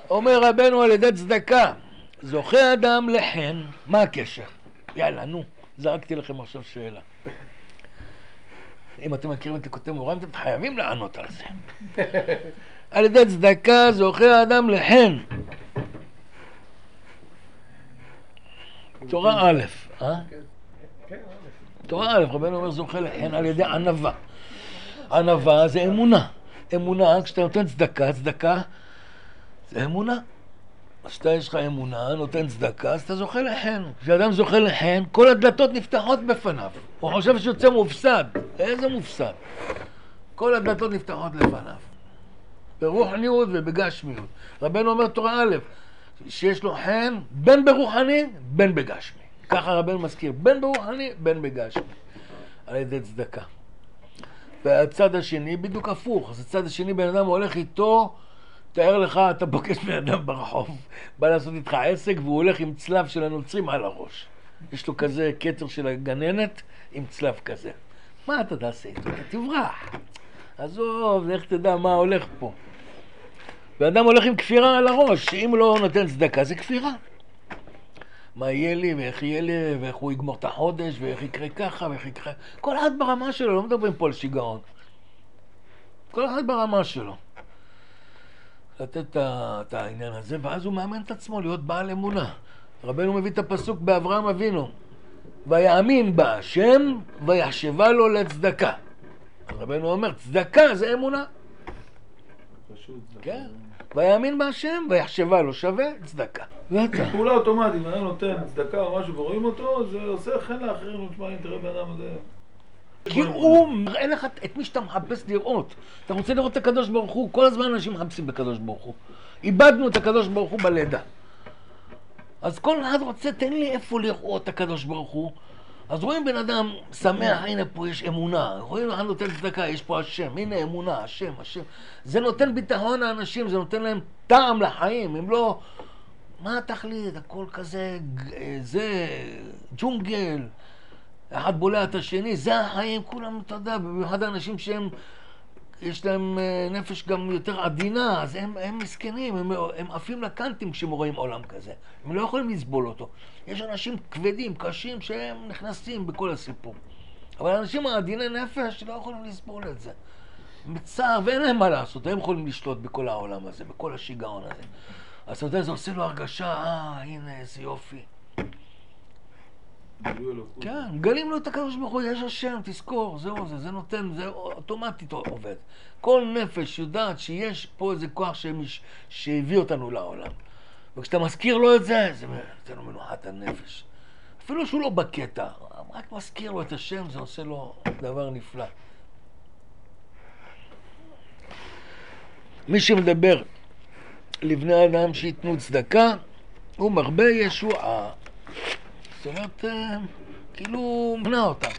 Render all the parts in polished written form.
אומר רבנו על ידי צדקה, זוכה אדם לחן, מה הקשר? יאללה, נו, זרקתי לכם עכשיו שאלה. אם אתם מכירים את ליקוטי מוהר"ן, אתם חייבים לענות על זה. על ידי צדקה זוכה אדם לחן. תורה א', תורה א', רבנו אומר זוכה לחן על ידי ענווה. ענווה זה אמונה. אמונה, כשאתה נותן צדקה, צדקה זה אמונה. אז כשאתה יש לך אמונה, נותן צדקה, אז אתה זוכה לחן. כשאדם זוכה לחן, כל הדלתות נפתחות בפניו. הוא חושב שיוצא מופסד. איזה מופסד? כל הדלתות נפתחות לפניו. ברוחניות ובגשמיות. רבנו אומר תורה א', שיש לו חן בין ברוחני, בין בגשמי. ככה רבנו מזכיר, בין ברוחני, בין בגשמי. על ידי צדקה. והצד השני בדיוק הפוך. אז הצד השני בן אדם הולך איתו, תאר לך, אתה פוגש בן אדם ברחוב, בא לעשות איתך עסק והוא הולך עם צלב של הנוצרים על הראש. יש לו כזה כתר של הגננת עם צלב כזה. מה אתה תעשה איתו? אתה תברח. עזוב, איך תדע מה הולך פה. ואדם הולך עם כפירה על הראש, שאם לא נותן צדקה זה כפירה. מה יהיה לי ואיך יהיה לי ואיך הוא יגמור את החודש ואיך יקרה ככה ואיך יקרה... כל אחד ברמה שלו, לא מדברים פה על שיגעון. כל אחד ברמה שלו. לתת את העניין הזה, ואז הוא מאמן את עצמו להיות בעל אמונה. רבנו מביא את הפסוק באברהם אבינו. ויאמין בה השם ויחשבה לו לצדקה. רבנו אומר, צדקה זה אמונה. כן. ויאמין בה השם ויחשבה לו שווה צדקה. פעולה אוטומטית, אם אני נותן צדקה או משהו ורואים אותו, זה עושה חן לאחרים, נשמע, אם תראה בן אדם הזה. כי הוא מראה לך את מי שאתה מחפש לראות. אתה רוצה לראות את הקדוש ברוך הוא, כל הזמן אנשים מחפשים בקדוש ברוך הוא. איבדנו את הקדוש ברוך הוא בלידה. אז כל אחד רוצה, תן לי איפה לראות את הקדוש ברוך הוא. אז רואים בן אדם שמח, הנה פה יש אמונה. רואים אחד נותן צדקה, יש פה השם, הנה אמונה, השם, השם. זה נותן ביטחון לאנשים, זה נותן להם טעם לחיים. הם לא... מה התכלית? הכל כזה, זה ג'ונגל. אחד בולע את השני, זה החיים, כולם, אתה יודע, במיוחד האנשים שהם, יש להם נפש גם יותר עדינה, אז הם מסכנים, הם עפים לקנטים כשהם רואים עולם כזה. הם לא יכולים לסבול אותו. יש אנשים כבדים, קשים, שהם נכנסים בכל הסיפור. אבל האנשים העדיני נפש לא יכולים לסבול את זה. מצער, ואין להם מה לעשות, הם יכולים לשלוט בכל העולם הזה, בכל השיגעון הזה. אז אתה יודע, זה עושה לו הרגשה, הנה, איזה יופי. כן, גלים לו את הקדוש ברוך הוא, יש השם, תזכור, זהו זה, זה נותן, זה אוטומטית עובד. כל נפש יודעת שיש פה איזה כוח שהביא אותנו לעולם. וכשאתה מזכיר לו את זה, זה נותן לו מנוחת הנפש. אפילו שהוא לא בקטע, רק מזכיר לו את השם, זה עושה לו דבר נפלא. מי שמדבר לבני אדם שיתנו צדקה, הוא מרבה ישועה. זאת אומרת, כאילו מנה אותה.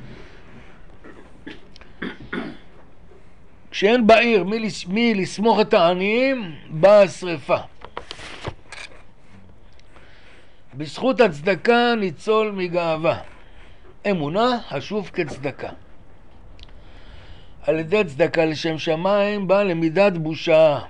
כשאין בעיר מי לסמוך את העניים, באה השריפה. בזכות הצדקה ניצול מגאווה. אמונה חשוב כצדקה. על ידי צדקה לשם שמיים באה למידת בושה.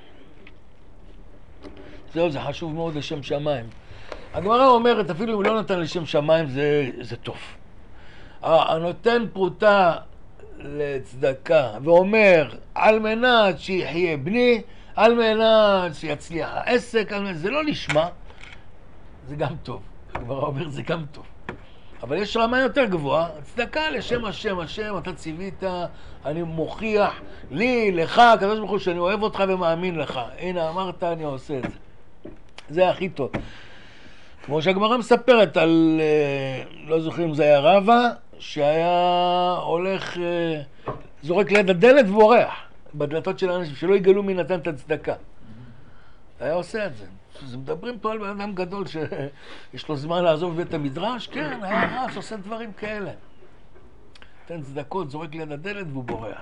זהו, זה חשוב מאוד לשם שמיים. הגמרא אומרת, אפילו אם לא נתן לשם שמיים, זה טוב. הנותן פרוטה לצדקה ואומר, על מנת שיחיה בני, על מנת שיצליח העסק, זה לא נשמע, זה גם טוב. הגמרא אומר, זה גם טוב. אבל יש רמה יותר גבוהה, צדקה לשם השם, השם, אתה ציווית, אני מוכיח לי, לך, הקדוש ברוך הוא, שאני אוהב אותך ומאמין לך. הנה, אמרת, אני עושה את זה. זה הכי טוב. כמו שהגמרא מספרת על, לא זוכרים אם זה היה רבא, שהיה הולך, זורק ליד הדלת ובורח בדלתות של האנשים, שלא יגלו מי נתן את הצדקה. היה עושה את זה. אז מדברים פה על בן אדם גדול שיש לו זמן לעזוב בית המדרש, כן, היה רש, עושה דברים כאלה. נתן צדקות, זורק ליד הדלת והוא בורח.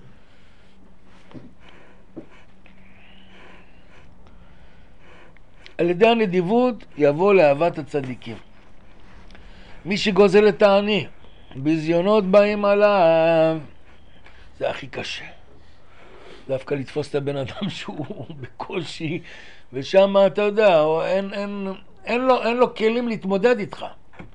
על ידי הנדיבות יבוא לאהבת הצדיקים. מי שגוזל את העני, בזיונות באים עליו, זה הכי קשה. דווקא לתפוס את הבן אדם שהוא בקושי ושם אתה יודע, אין לו כלים להתמודד איתך.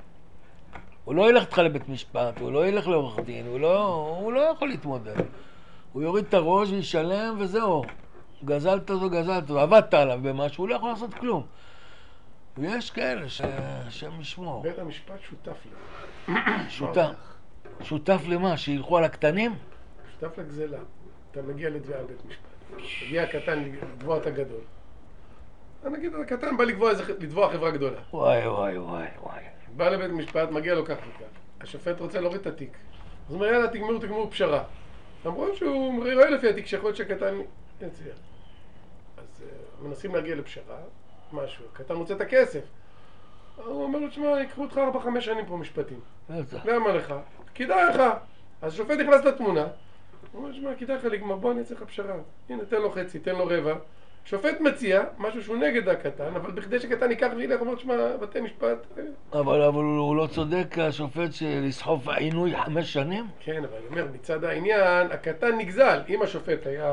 הוא לא ילך איתך לבית משפט, הוא לא ילך לעורך דין, הוא לא יכול להתמודד. הוא יוריד את הראש וישלם וזהו. גזלת אותו, עבדת עליו במשהו, הוא לא יכול לעשות כלום. ויש כאלה שהם ישמור. בית המשפט שותף לזה. שותף למה? שילכו על הקטנים? שותף לגזלה. אתה מגיע לתביעה בבית משפט. מגיע הקטן לתבוע את הגדול. נגיד, הקטן בא לתבוע חברה גדולה. וואי. בא לבית משפט, מגיע לו כך וכך. השופט רוצה להוריד את התיק. אז הוא אומר, יאללה, תגמרו פשרה. למרות שהוא רואה לפי התיק שיכול להיות שהקטן יצליח. אז מנסים להגיע לפשרה, משהו. הקטן רוצה את הכסף. הוא אומר לו, תשמע, יקחו אותך 4-5 שנים פה משפטים. למה לך? כדאי לך. אז השופט נכנס לתמונה. הוא אומר, תשמע, כדאי לך לגמר, בוא אני אצא לך פשרה. הנה, תן לו חצי, תן לו רבע. שופט מציע משהו שהוא נגד הקטן, אבל בכדי שקטן ייקח וילך, הוא אומר, תשמע, בתי משפט... אבל הוא לא צודק, השופט, לסחוף עינוי 5 שנים? כן, אבל אני אומר, מצד העניין, הקטן נגזל. אם השופט היה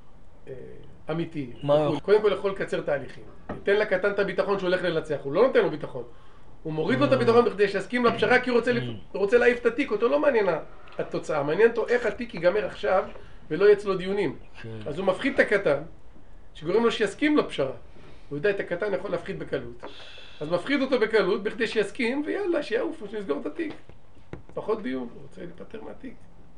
אמיתי, קודם כל יכול לקצר תהליכים. ניתן לקטן את הביטחון שהוא הולך לנצח, הוא לא נותן לו ביטחון. הוא מוריד לו את הביטחון בכדי שיסכים לפשרה, כי הוא רוצה להעיף את התיק, אותו לא מעניין התוצאה. מעניין אותו איך התיק ייגמר עכשיו ולא יהיה אצלו דיונים. אז הוא מפחיד את הקטן, שגורם לו שיסכים לפשרה. הוא יודע את הקטן יכול להפחיד בקלות. אז מפחיד אותו בקלות בכדי שיסכים, ויאללה, שיעוף, שנסגור את התיק. פחות דיון, הוא רוצה להיפטר מהתיק.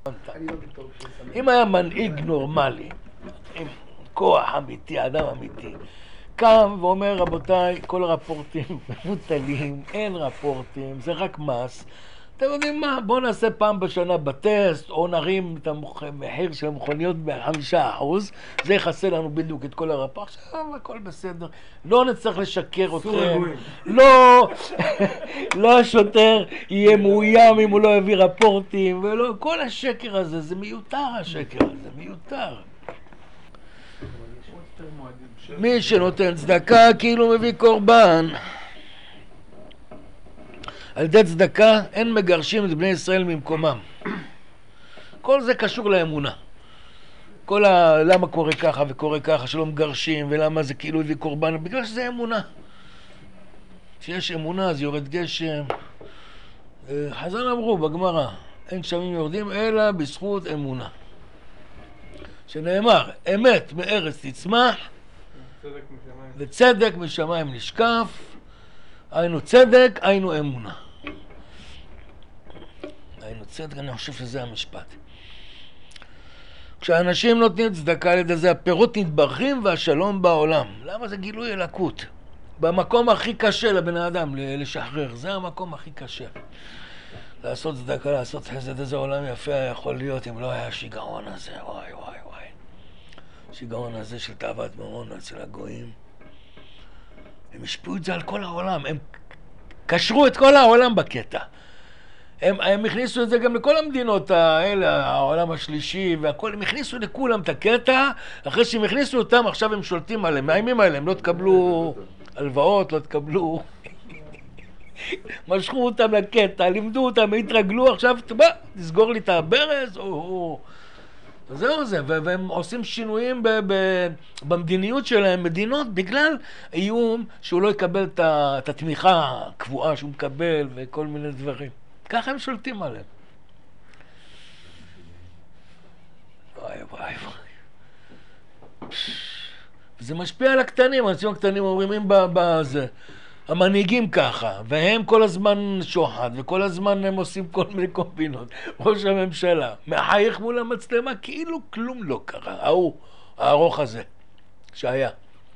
אם היה מנהיג נורמלי, עם כוח אמיתי, אדם אמיתי, קם ואומר, רבותיי, כל הרפורטים מבוטלים, אין רפורטים, זה רק מס. אתם יודעים מה? בואו נעשה פעם בשנה בטסט, או נרים את המחיר של המכוניות ב5%, זה יחסה לנו בדיוק את כל הרפורט. עכשיו הכל בסדר. לא נצטרך לשקר אתכם. לא השוטר יהיה מאוים אם הוא לא יביא רפורטים, ולא, כל השקר הזה, זה מיותר השקר הזה, מיותר. מי שנותן צדקה כאילו מביא קורבן. על ידי צדקה אין מגרשים את בני ישראל ממקומם. כל זה קשור לאמונה. למה קורה ככה וקורה ככה שלא מגרשים, ולמה זה כאילו הביא קורבן, בגלל שזה אמונה. כשיש אמונה אז יורד גשם. חז"ל אמרו בגמרא, אין גשמים יורדים אלא בזכות אמונה. שנאמר, אמת מארץ תצמח וצדק משמיים נשקף. היינו צדק, היינו אמונה. היינו צדק, אני חושב שזה המשפט. כשאנשים נותנים צדקה על ידי זה, הפירות נתברכים והשלום בעולם. למה זה גילוי אלוקות? במקום הכי קשה לבן האדם לשחרר, זה המקום הכי קשה. לעשות צדקה, לעשות חסד, איזה עולם יפה יכול להיות אם לא היה השיגעון הזה. וואי. השיגעון הזה של תאוות ממון אצל הגויים. הם השפיעו את זה על כל העולם, הם קשרו את כל העולם בקטע. הם הכניסו את זה גם לכל המדינות האלה, העולם השלישי והכל, הם הכניסו לכולם את הקטע, אחרי שהם הכניסו אותם, עכשיו הם שולטים עליהם, מאיימים עליהם, לא תקבלו הלוואות, לא תקבלו... משכו אותם לקטע, לימדו אותם, התרגלו, עכשיו, תסגור לי את הברז, זהו זה, והם עושים שינויים במדיניות שלהם, מדינות, בגלל איום שהוא לא יקבל את התמיכה הקבועה שהוא מקבל וכל מיני דברים. ככה הם שולטים עליהם. וואי. וזה משפיע על הקטנים, האנשים הקטנים אומרים, אם בזה, המנהיגים ככה, והם כל הזמן שוחד, וכל הזמן הם עושים כל מיני קומבינות. ראש הממשלה מחייך מול המצלמה, כאילו כלום לא קרה. הארוך הזה שהיה.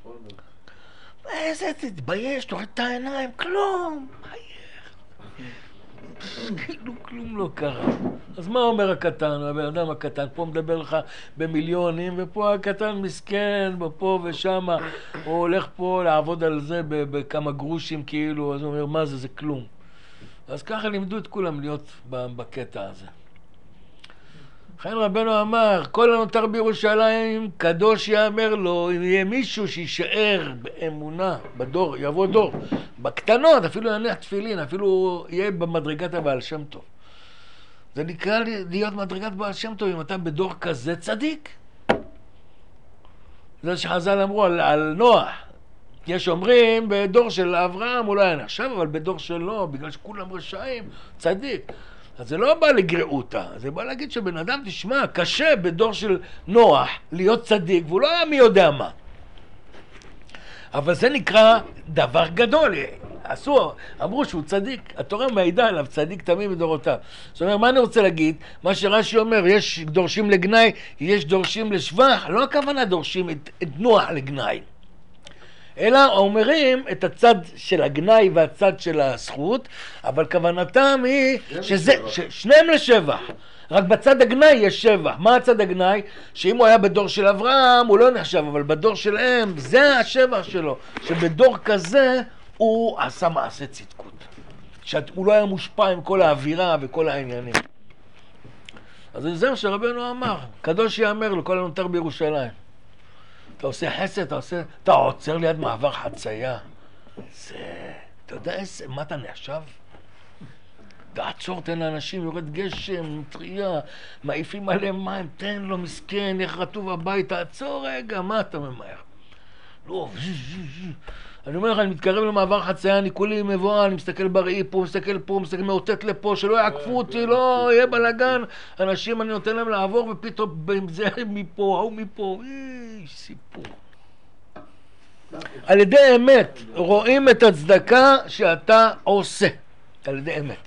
איזה תתבייש, תוריד את העיניים, כלום. כאילו כלום לא קרה. אז מה אומר הקטן, הבן אדם הקטן? פה מדבר לך במיליונים, ופה הקטן מסכן, ופה ושמה, הוא הולך פה לעבוד על זה בכמה גרושים כאילו, אז הוא אומר, מה זה? זה כלום. אז ככה לימדו את כולם להיות בקטע הזה. לכן רבנו אמר, כל הנותר בירושלים, קדוש יאמר לו, אם יהיה מישהו שישאר באמונה, בדור, יבוא דור, בקטנות, אפילו יניח תפילין, אפילו יהיה במדרגת הבעל שם טוב. זה נקרא להיות מדרגת בעל שם טוב, אם אתה בדור כזה צדיק. זה שחז"ל אמרו על נוח, יש אומרים, בדור של אברהם הוא לא היה נחשב, אבל בדור שלו, בגלל שכולם רשעים, צדיק. אז זה לא בא לגרעותה, זה בא להגיד שבן אדם, תשמע, קשה בדור של נוח להיות צדיק, והוא לא היה מי יודע מה. אבל זה נקרא דבר גדול. אמרו שהוא צדיק, התורה מעידה עליו, צדיק תמים בדורותיו. זאת אומרת, מה אני רוצה להגיד? מה שרש"י אומר, יש דורשים לגנאי, יש דורשים לשבח, לא הכוונה דורשים את נוח לגנאי. אלא אומרים את הצד של הגנאי והצד של הזכות, אבל כוונתם היא ששניהם לשבח. רק בצד הגנאי יש שבח. מה הצד הגנאי? שאם הוא היה בדור של אברהם הוא לא נחשב, אבל בדור שלהם זה השבח שלו, שבדור כזה הוא עשה מעשה צדקות. שהוא לא היה מושפע עם כל האווירה וכל העניינים. אז זה מה שרבנו אמר, קדוש יאמר לכל הנותר בירושלים. אתה עושה חסד, אתה עוצר ליד מעבר חצייה. אתה יודע מה אתה נחשב? תעצור, תן לאנשים, יורד גשם, טריה, מעיפים עליהם מים, תן לו מסכן, איך רטוב הבית, תעצור רגע, מה אתה ממהר? לא, אני אומר לך, אני מתקרב למעבר חצייה, אני כולי מבואה, אני מסתכל בראי פה, מסתכל פה, מסתכל מאותת לפה, שלא יעקפו אותי, לא, יהיה בלגן, אנשים אני נותן להם לעבור, ופתאום זה מפה, הוא מפה, סיפור. על ידי אמת רואים את הצדקה שאתה עושה, על ידי אמת.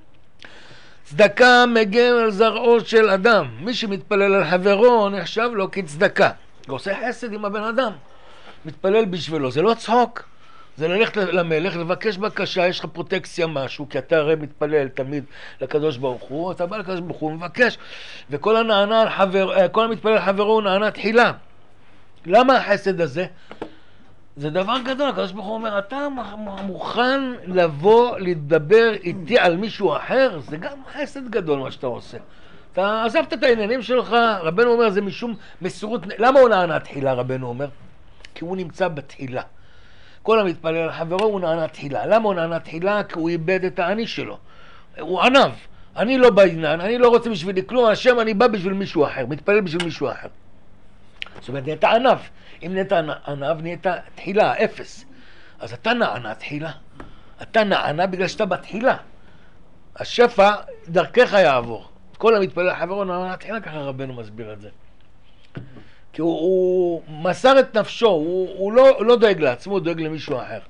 צדקה מגן על זרעו של אדם, מי שמתפלל על חברו נחשב לו כצדקה, ועושה חסד עם הבן אדם, מתפלל בשבילו, זה לא צחוק, זה ללכת למלך, לבקש בקשה, יש לך פרוטקציה משהו, כי אתה הרי מתפלל תמיד לקדוש ברוך הוא, אתה בא לקדוש ברוך הוא ומבקש, וכל הנענה על חבר, כל המתפלל על חברו הוא נענה תחילה. למה החסד הזה? זה דבר גדול, הקדוש ברוך הוא אומר, אתה מוכן לבוא לדבר איתי על מישהו אחר? זה גם חסד גדול מה שאתה עושה. אתה עזבת את העניינים שלך, רבנו אומר, זה משום מסירות, למה הוא נענה תחילה, רבנו אומר? כי הוא נמצא בתחילה. כל המתפלל על חברו הוא נענה תחילה. למה הוא נענה תחילה? כי הוא איבד את האני שלו. הוא ענב. אני לא בעניין, אני לא רוצה בשבילי כלום, השם אני בא בשביל מישהו אחר, מתפלל בשביל מישהו אחר. זאת אומרת, נהיית ענב. אם נהיית ענב, נהיית תחילה, אפס. אז אתה נענה תחילה. אתה נענה בגלל שאתה בתחילה. השפע דרכך יעבור. כל המתפלל על חברו נענה תחילה, ככה רבנו מסביר את זה. כי הוא מסר את נפשו, הוא לא דואג לעצמו, הוא דואג למישהו אחר.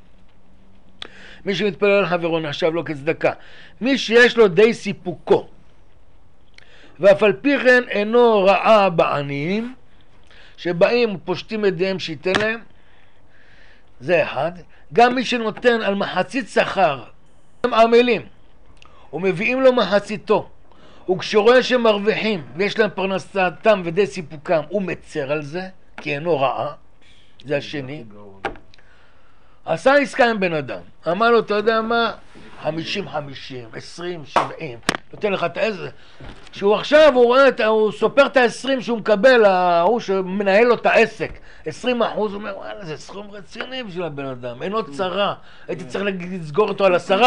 מי שמתפלל על חברו נחשב לו כצדקה. מי שיש לו די סיפוקו, ואף על פי כן אינו רעה בעניים, שבאים ופושטים ידיהם שייתן להם, זה אחד. גם מי שנותן על מחצית שכר, הם עמלים, ומביאים לו מחציתו, וכשרואה שהם מרוויחים ויש להם פרנסתם ודי סיפוקם, הוא מצר על זה, כי אינו רעה. זה השני. עשה עסקה עם בן אדם, אמר לו, אתה יודע מה? 50-50, 20-70, נותן לך את איזה. שהוא עכשיו, הוא סופר את ה-20 שהוא מקבל, הוא שמנהל לו את העסק, 20%, הוא אומר, וואלה, זה סכום רציני בשביל הבן אדם, אינו צרה, הייתי צריך לסגור אותו על 10%.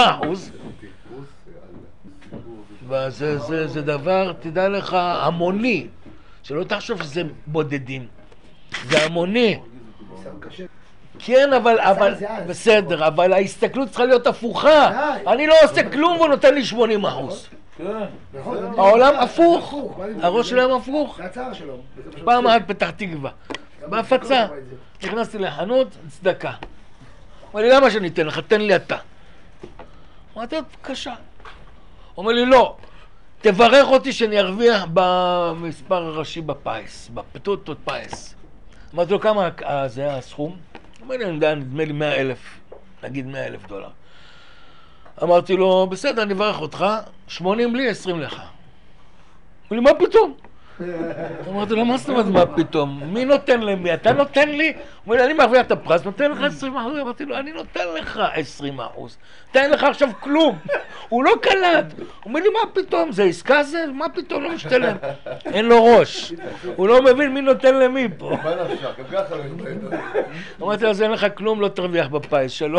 וזה דבר, תדע לך, המוני, שלא תחשוב שזה בודדים, זה המוני. כן, אבל בסדר, אבל ההסתכלות צריכה להיות הפוכה. אני לא עושה כלום והוא נותן לי 80%. העולם הפוך, הראש שלהם הפוך. פעם אחת פתח תקווה, בהפצה, נכנסתי לחנות, צדקה. אמר לי, למה שאני אתן לך? תן לי אתה. אמרתי, קשה. אומר לי, לא, תברך אותי שאני ארוויח במספר הראשי בפייס, בפטוטות פייס. אמרתי לו, כמה זה הסכום? אומר לי, נדמה לי 100,000, נגיד $100,000. אמרתי לו, בסדר, אני אברך אותך, 80 לי, 20 לך. אמר לי, מה פתאום? אמרתי לו, מה זאת אומרת, מה פתאום? מי נותן למי? אתה נותן לי? אומר לי, אני מרוויח את הפרס, נותן לך 20%. אמרתי לו, אני נותן לך 20%. תן לך עכשיו כלום. הוא לא קלט. הוא אומר לי, מה פתאום? זה עסקה זה? מה פתאום? לא משתלם. אין לו ראש. הוא לא מבין מי נותן למי פה. מה נפשך? גם ככה לא נותן. אמרתי לו, אז אין לך כלום, לא תרוויח בפייס, שלום.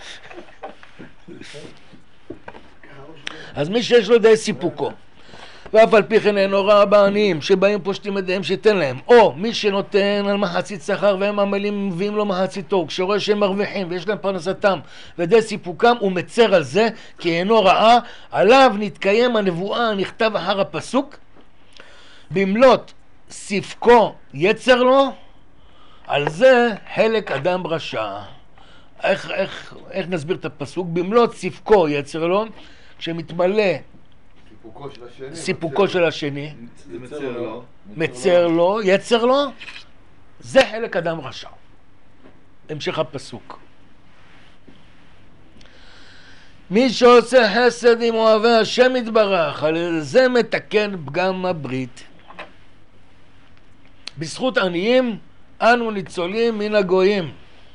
אז מי שיש לו די סיפוקו. ואף על פי כן אינו רע בעניים שבאים פושטים ידיהם שייתן להם, או מי שנותן על מחצית שכר והם עמלים מביאים לו מחציתו, כשרואה שהם מרוויחים ויש להם פרנסתם ודי סיפוקם הוא מצר על זה כי אינו רעה, עליו נתקיים הנבואה הנכתב אחר הפסוק במלאת ספקו יצר לו, על זה חלק אדם רשע. איך נסביר את הפסוק? במלאת ספקו יצר לו, כשמתמלא סיפוקו של השני, מצר לו, יצר לו, זה חלק אדם רשע. המשך הפסוק. מי שעושה חסד עם אוהבי השם יתברך, על זה מתקן פגם הברית. בזכות עניים אנו ניצולים מן הגויים.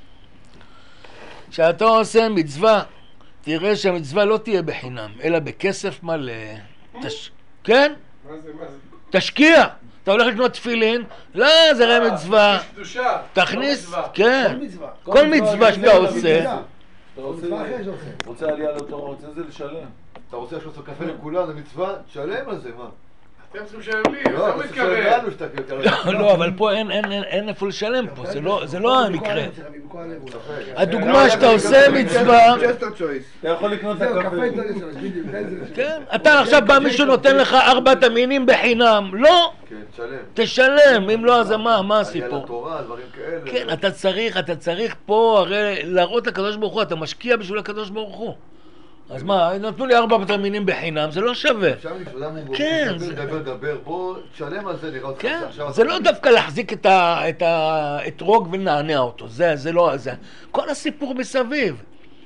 כשאתה עושה מצווה, תראה שהמצווה לא תהיה בחינם, אלא בכסף מלא. כן? מה זה? תשקיע. אתה הולך לקנות תפילין, לא, זה ראה מצווה. תכניס, כן. כל מצווה שאתה עושה. אתה רוצה עלייה לתורה, רוצה זה לשלם. אתה רוצה לעשות קפה לכולם, זה מצווה, תשלם על זה, מה? אתם צריכים לשלם לי, זה לא מתכוון. לא, אבל פה אין איפה לשלם פה, זה לא המקרה. הדוגמה שאתה עושה מצווה, אתה יכול לקנות את הקפה. כן, אתה עכשיו בא מישהו נותן לך 4 תמינים בחינם, לא, תשלם, אם לא אז מה הסיפור? כן, אתה צריך פה הרי להראות לקדוש ברוך הוא, אתה משקיע בשביל הקדוש ברוך הוא. אז מה, נתנו לי 4 תמינים בחינם, זה לא שווה. כן, בוא תשלם על זה, נראה אותך. כן, זה לא דווקא להחזיק את האתרוג ולנענע אותו, זה לא זה. כל הסיפור מסביב.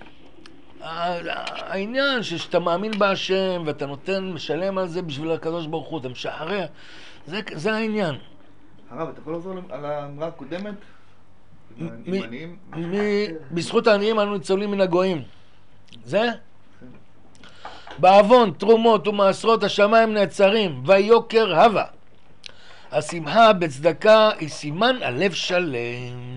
העניין שאתה מאמין בהשם ואתה משלם על זה בשביל הקדוש ברוך הוא, אתה משחרר, זה העניין. הרב, אתה יכול לחזור על האמרה הקודמת? בזכות העניים אנו ניצולים מן הגויים. זה? בעוון, תרומות ומעשרות השמיים נעצרים, ויוקר הווה. השמחה בצדקה היא סימן הלב שלם.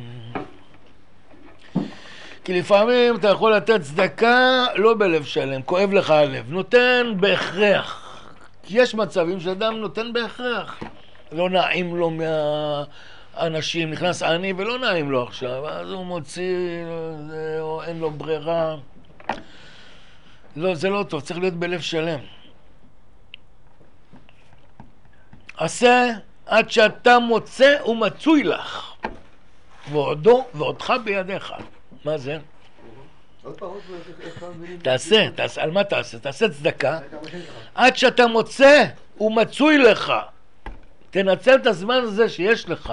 כי לפעמים אתה יכול לתת צדקה לא בלב שלם, כואב לך הלב, נותן בהכרח. כי יש מצבים שאדם נותן בהכרח. לא נעים לו מהאנשים, נכנס עני ולא נעים לו עכשיו, אז הוא מוציא, או אין לו ברירה. לא, זה לא טוב, צריך להיות בלב שלם. עשה עד שאתה מוצא ומצוי לך, ועודך בידיך. מה זה? תעשה, על מה תעשה? תעשה צדקה, עד שאתה מוצא ומצוי לך. תנצל את הזמן הזה שיש לך.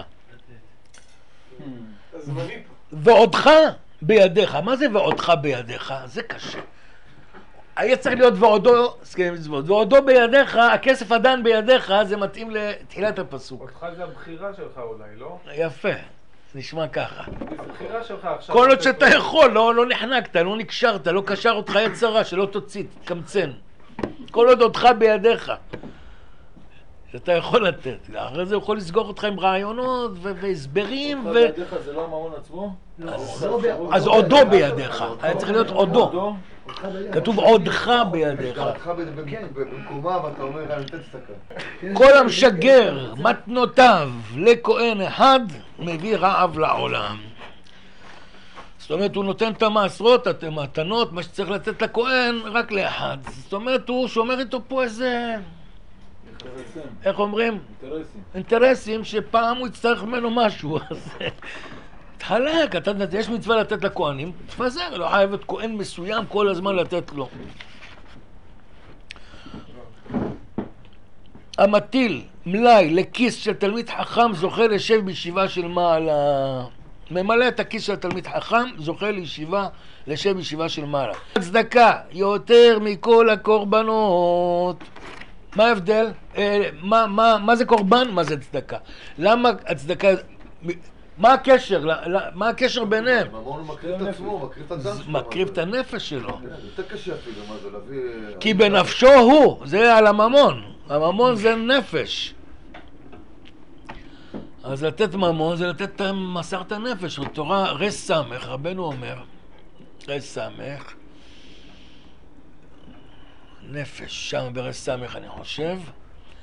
ועודך בידיך. מה זה ועודך בידיך? זה קשה. היה צריך להיות ועודו בידיך, הכסף עדיין בידיך, זה מתאים לתחילת הפסוק. אותך זה הבחירה שלך אולי, לא? יפה, נשמע ככה. זה בחירה שלך עכשיו. כל עוד שאתה יכול, לא נחנקת, לא נקשרת, לא קשר אותך יצרה, שלא תוציא, תקמצן. כל עוד אותך בידיך. שאתה יכול לתת. אחרי זה הוא יכול לסגור אותך עם רעיונות והסברים אותך בידיך זה לא הממון עצמו? אז עודו בידיך. היה צריך להיות עודו. כתוב עודך בידיך. עודך במקומה ואתה אומר אני נותן צדקה. כל המשגר מתנותיו לכהן אחד מביא רעב לעולם. זאת אומרת הוא נותן את המעשרות, את המתנות, מה שצריך לתת לכהן רק לאחד. זאת אומרת הוא שומר איתו פה איזה... איך אומרים? אינטרסים שפעם הוא יצטרך ממנו משהו. תחלק, יש מצווה לתת לכהנים, תפזר, לא חייב את כהן מסוים כל הזמן לתת לו. המטיל מלאי לכיס של תלמיד חכם זוכה לשב בישיבה של מעלה. ממלא את הכיס של תלמיד חכם זוכה לשב בישיבה של מעלה. הצדקה יותר מכל הקורבנות. מה ההבדל? מה זה קורבן? מה זה צדקה? למה הצדקה... מה הקשר? מה הקשר ביניהם? ממון הוא מקריב את עצמו, מקריב את הדם שלו. מקריב את הנפש שלו. יותר קשה אפילו, מה זה להביא... כי בנפשו הוא, זה על הממון. הממון זה נפש. אז לתת ממון זה לתת מסרת הנפש. תורה רס סמך, רבנו אומר. רס סמך. נפש, שם ברס סמך אני חושב.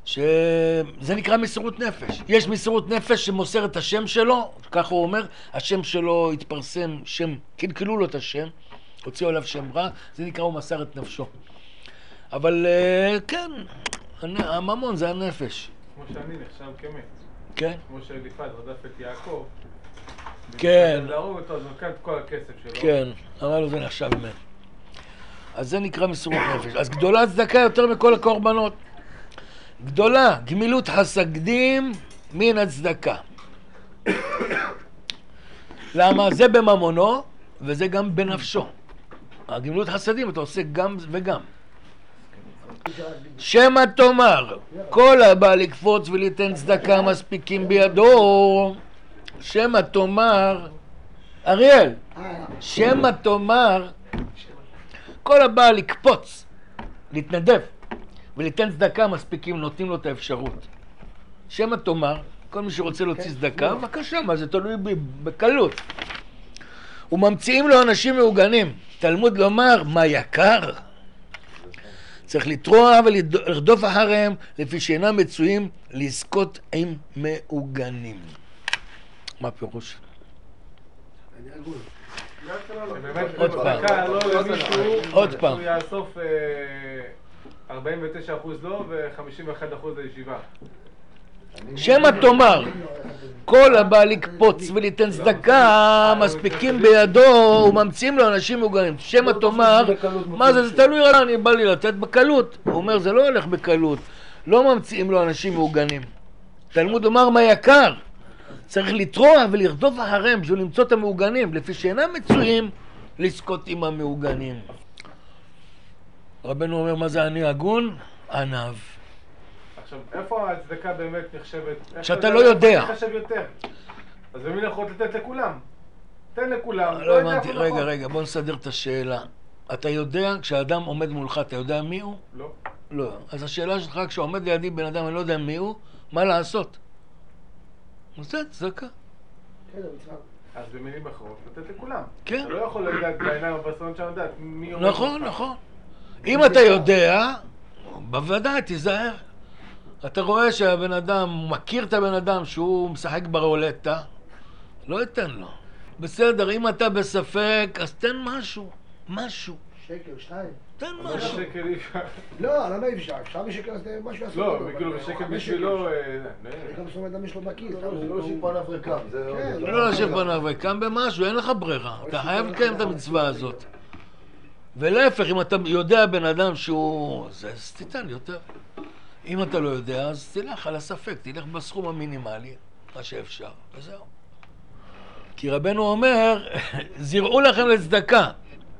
שזה נקרא מסירות נפש. יש מסירות נפש שמוסר את השם שלו, כך הוא אומר, השם שלו התפרסם, שם, קלקלו לו את השם, הוציאו עליו שם רע, זה נקרא הוא מסר את נפשו. אבל כן, הממון זה הנפש. כמו שאני נחשב כמת. כן. כמו שאליפז רדף את יעקב. כן. להרוג אותו, אז הוא נקד את כל הכסף שלו. כן, אמר לו זה נחשב מת. אז זה נקרא מסירות נפש. אז גדולה צדקה יותר מכל הקורבנות. גדולה, גמילות חסדים מן הצדקה. למה? זה בממונו וזה גם בנפשו. הגמילות חסדים אתה עושה גם וגם. שמא תאמר, כל הבא לקפוץ וליתן צדקה מספיקים בידו. שמא תאמר, אריאל, שמא תאמר, כל הבא לקפוץ, להתנדב וליתן צדקה מספיקים, נותנים לו את האפשרות. שמא תאמר, כל מי שרוצה להוציא צדקה, בבקשה, מה זה תלוי בקלות. וממציאים לו אנשים מעוגנים. תלמוד לומר, מה יקר? צריך לטרוע ולרדוף אחריהם, לפי שאינם מצויים לזכות עם מעוגנים. מה פירוש? עוד פעם. עוד פעם. הוא יאסוף 49% לא ו51% לישיבה. שמא תאמר, כל הבא לקפוץ וליתן צדקה מספיקים בידו וממציאים לו אנשים מעוגנים. שמא תאמר, מה זה? זה תלוי רע, אני בא לי לתת בקלות. הוא אומר, זה לא הולך בקלות. לא ממציאים לו אנשים מעוגנים. תלמוד לומר, מה יקר? צריך לטרוע ולרדוף אחריהם בשביל למצוא את המעוגנים, לפי שאינם מצויים לזכות עם המעוגנים. רבנו אומר, מה זה אני הגון? ענב. עכשיו, איפה הצדקה באמת נחשבת? שאתה לא יודע. איך נחשב יותר? אז במין יכול לתת לכולם. תן לכולם. לא הבנתי, רגע, בוא נסדר את השאלה. אתה יודע, כשאדם עומד מולך, אתה יודע מי הוא? לא. לא. אז השאלה שלך, כשעומד לידי בן אדם, אני לא יודע מי הוא, מה לעשות? זה צדקה. אז במילים אחרות, לתת לכולם. כן. אתה לא יכול לדעת בעיניים הבשרון שם לדעת מי עומד. נכון, נכון. אם אתה יודע, בוודאי תיזהר. אתה רואה שהבן אדם, מכיר את הבן אדם שהוא משחק ברולטה, לא ייתן לו. בסדר, אם אתה בספק, אז תן משהו. שקל, 2. תן אבל משהו. בשקל אי אפשר. לא, למה אי אפשר? אפשר בשקל אז משהו לעשות. לא, כאילו בשקל בשבילו... גם זאת אומרת, אדם יש לו בכיס. זה לא שיפן אבריקם, זה... לא לשב פניו וקם במשהו, אין לך ברירה. אתה חייב לקיים את המצווה הזאת. ולהפך, אם אתה יודע בן אדם שהוא... אז תיתן יותר. אם אתה לא יודע, אז תלך על הספק, תלך בסכום המינימלי, מה שאפשר, וזהו. כי רבנו אומר, זירעו לכם לצדקה.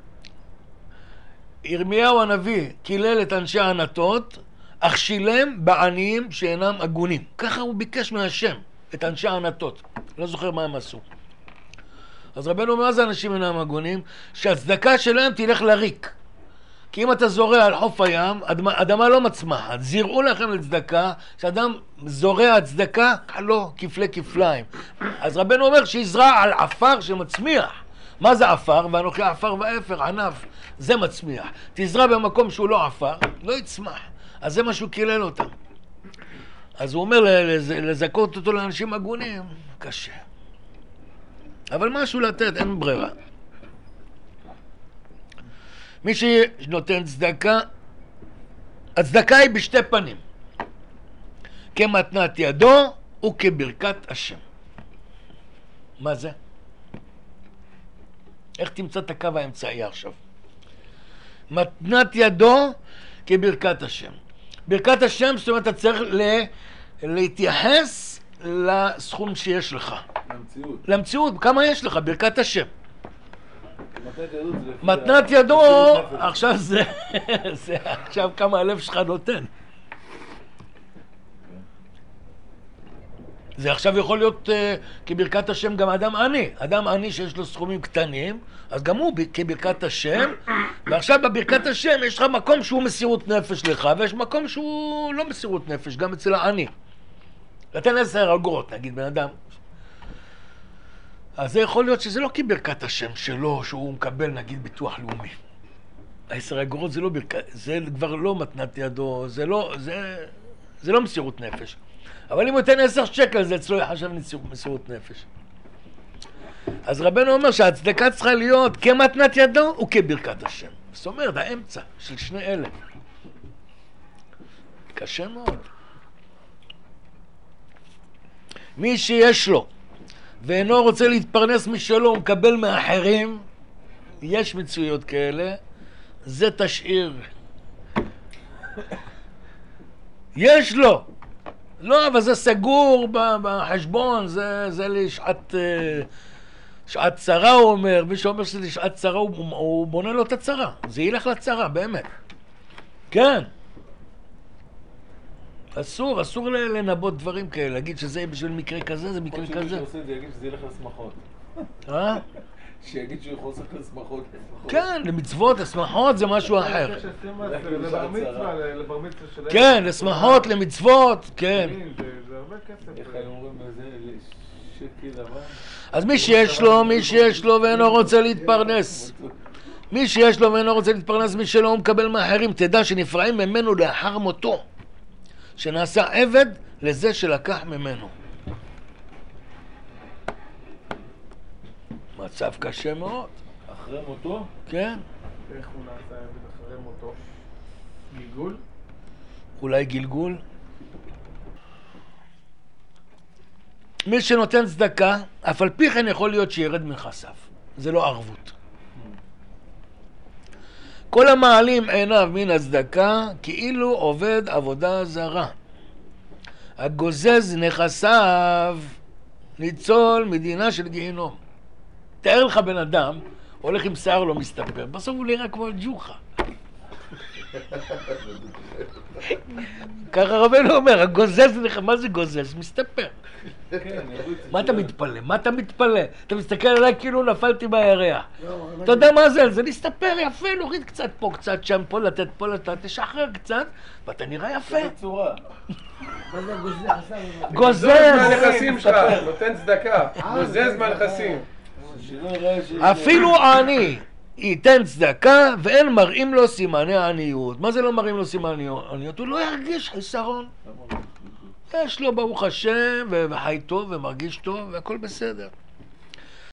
ירמיהו הנביא קילל את אנשי הענתות, אך שילם בעניים שאינם הגונים. ככה הוא ביקש מהשם, את אנשי הענתות. לא זוכר מה הם עשו. אז רבנו אומר, מה זה אנשים אינם הגונים? שהצדקה שלהם תלך לריק. כי אם אתה זורע על חוף הים, אדמה לא מצמחת. זירעו לכם לצדקה, שאדם זורע צדקה, לא, כפלי כפליים. אז רבנו אומר שיזרע על עפר שמצמיח. מה זה עפר? ואנוכי עפר ואפר, ענף. זה מצמיח. תזרע במקום שהוא לא עפר, לא יצמח. אז זה מה שהוא קילל אותם. אז הוא אומר לזכות אותו לאנשים הגונים, קשה. אבל משהו לתת, אין ברירה. מי שנותן צדקה, הצדקה היא בשתי פנים. כמתנת ידו וכברכת השם. מה זה? איך תמצא את הקו האמצעי עכשיו? מתנת ידו כברכת השם. ברכת השם, זאת אומרת, אתה צריך להתייחס לסכום שיש לך. למציאות, כמה יש לך? ברכת השם. מתנת ידו, עכשיו זה עכשיו כמה הלב שלך נותן. זה עכשיו יכול להיות כברכת השם גם אדם עני. אדם עני שיש לו סכומים קטנים, אז גם הוא כברכת השם, ועכשיו בברכת השם יש לך מקום שהוא מסירות נפש לך, ויש מקום שהוא לא מסירות נפש, גם אצל העני. לתן 10 אגורות, נגיד, בן אדם. אז זה יכול להיות שזה לא כברכת השם שלו, שהוא מקבל, נגיד, ביטוח לאומי. 10 אגורות זה לא ברכת, זה כבר לא מתנת ידו, זה לא, זה לא מסירות נפש. אבל אם הוא ייתן 10 שקל, זה אצלו יחשב מסירות נפש. אז רבנו אומר שהצדקה צריכה להיות כמתנת ידו וכברכת השם. זאת אומרת, האמצע של שני אלה. קשה מאוד. מי שיש לו ואינו רוצה להתפרנס משלו, הוא מקבל מאחרים, יש מצויות כאלה, זה תשאיר. יש לו. לא, אבל זה סגור בחשבון, זה לשעת צרה, הוא אומר. מי שאומר שזה לשעת צרה, הוא בונה לו את הצרה. זה ילך לצרה, באמת. כן. אסור לנבות דברים כאלה, להגיד שזה בשביל מקרה כזה, זה מקרה כזה. מי שעושה את זה יגיד שזה ילך לשמחות. שיגיד שהוא יכול לעשות לשמחות. כן, למצוות, לשמחות זה משהו אחר. לבר מצווה שלהם. כן, לשמחות, למצוות, כן. זה הרבה כסף. איך היו אומרים בזה שקל לבן? אז מי שיש לו ואינו רוצה להתפרנס. מי שיש לו ואינו רוצה להתפרנס, מי שלא הוא מקבל מאחרים. תדע שנפרעים ממנו לאחר מותו. שנעשה עבד לזה שלקח ממנו. מצב קשה מאוד. אחרי מותו? כן. איך הוא נעשה עבד אחרי מותו? גלגול? אולי גלגול? מי שנותן צדקה, אף על פי כן יכול להיות שירד מנכסיו. זה לא ערבות. כל המעלים עיניו מן הצדקה כאילו עובד עבודה זרה. הגוזז נכסיו ניצול מדינה של גיהינום. תאר לך בן אדם, הולך עם שיער לא מסתפר, בסוף הוא נראה כמו ג'וחה. ככה רבנו אומר, הגוזז נכסיו, מה זה גוזז? מסתפר. מה אתה מתפלא? מה אתה מתפלא? אתה מסתכל עליי כאילו נפלתי בירח. אתה יודע מה זה? זה להסתפר יפה, להוריד קצת פה, קצת שם, פה לתת, פה לתת, תשחרר קצת, ואתה נראה יפה. איזה צורה. מה זה גוזז? גוזז! מהנכסים שלך, נותן צדקה, גוזז מהנכסים. אפילו עני ייתן צדקה ואין מראים לו סימני עניות. מה זה לא מראים לו סימני עניות? הוא לא ירגיש חיסרון. יש לו ברוך השם וחי טוב ומרגיש טוב והכל בסדר.